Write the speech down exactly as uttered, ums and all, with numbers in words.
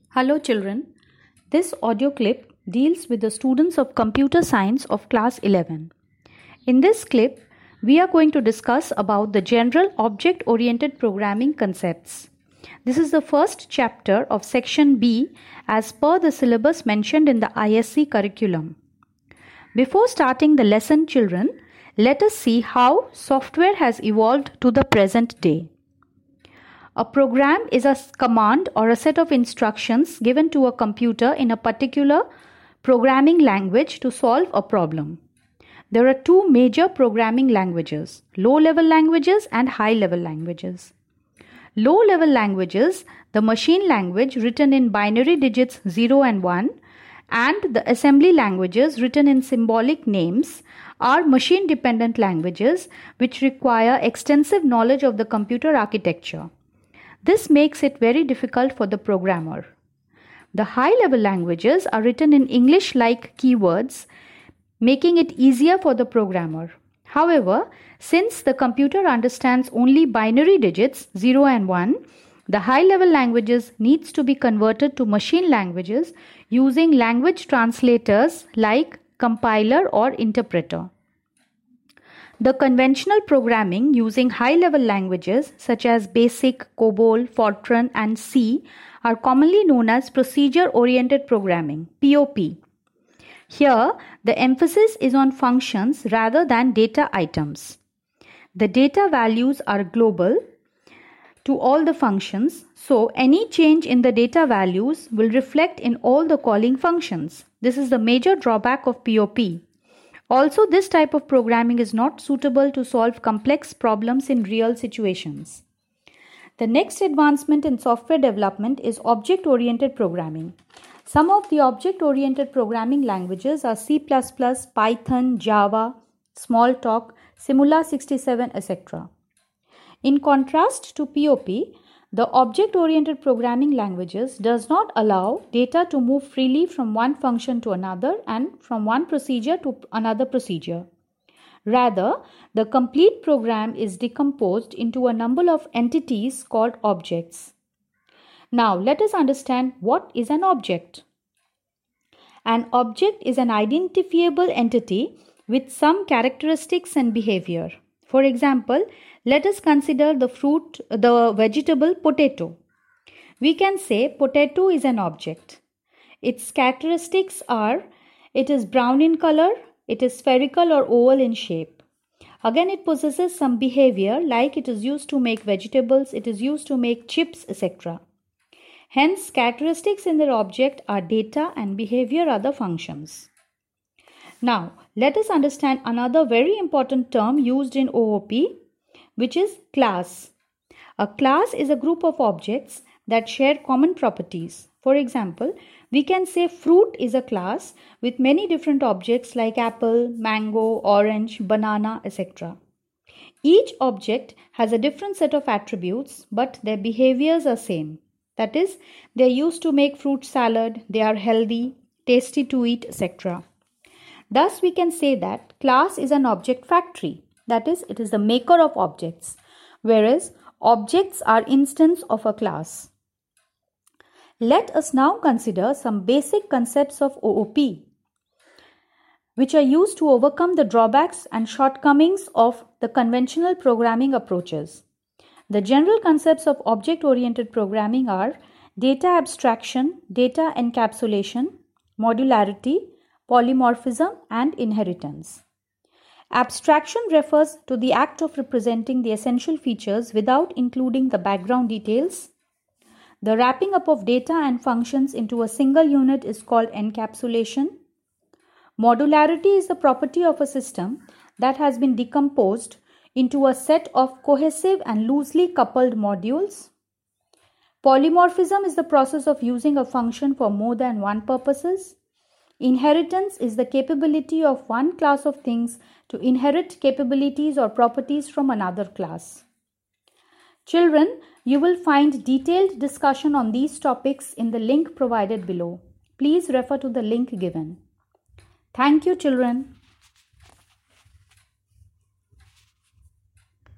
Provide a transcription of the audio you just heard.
Hello children, this audio clip deals with the students of computer science of class eleven. In this clip, we are going to discuss about the general object-oriented programming concepts. This is the first chapter of section B as per the syllabus mentioned in the I S C curriculum. Before starting the lesson, children, let us see how software has evolved to the present day. A program is a command or a set of instructions given to a computer in a particular programming language to solve a problem. There are two major programming languages, low-level languages and high-level languages. Low-level languages, the machine language written in binary digits zero and one, and the assembly languages written in symbolic names are machine-dependent languages which require extensive knowledge of the computer architecture. This makes it very difficult for the programmer. The high-level languages are written in English-like keywords, making it easier for the programmer. However, since the computer understands only binary digits zero and one, the high-level languages needs to be converted to machine languages using language translators like compiler or interpreter. The conventional programming using high-level languages such as BASIC, COBOL, Fortran and C are commonly known as procedure-oriented programming, P O P. Here, the emphasis is on functions rather than data items. The data values are global to all the functions, so any change in the data values will reflect in all the calling functions. This is the major drawback of P O P. Also, this type of programming is not suitable to solve complex problems in real situations. The next advancement in software development is object-oriented programming. Some of the object-oriented programming languages are C plus plus, Python, Java, Smalltalk, Simula sixty-seven, et cetera. In contrast to P O P, the object-oriented programming languages does not allow data to move freely from one function to another and from one procedure to another procedure. Rather, the complete program is decomposed into a number of entities called objects. Now, let us understand what is an object. An object is an identifiable entity with some characteristics and behavior. For example, let us consider the fruit, the vegetable potato. We can say potato is an object. Its characteristics are, it is brown in color, it is spherical or oval in shape. Again, it possesses some behavior like it is used to make vegetables, it is used to make chips, et cetera. Hence, characteristics in their object are data and behavior are the functions. Now, let us understand another very important term used in O O P, which is class. A class is a group of objects that share common properties. For example, we can say fruit is a class with many different objects like apple, mango, orange, banana, et cetera. Each object has a different set of attributes, but their behaviors are same. That is, they are used to make fruit salad, they are healthy, tasty to eat, et cetera. Thus, we can say that class is an object factory. That is, it is the maker of objects, whereas objects are instance of a class. Let us now consider some basic concepts of O O P, which are used to overcome the drawbacks and shortcomings of the conventional programming approaches. The general concepts of object-oriented programming are data abstraction, data encapsulation, modularity, polymorphism, and inheritance. Abstraction refers to the act of representing the essential features without including the background details. The wrapping up of data and functions into a single unit is called encapsulation. Modularity is the property of a system that has been decomposed into a set of cohesive and loosely coupled modules. Polymorphism is the process of using a function for more than one purposes. Inheritance is the capability of one class of things to inherit capabilities or properties from another class. Children, you will find detailed discussion on these topics in the link provided below. Please refer to the link given. Thank you, children.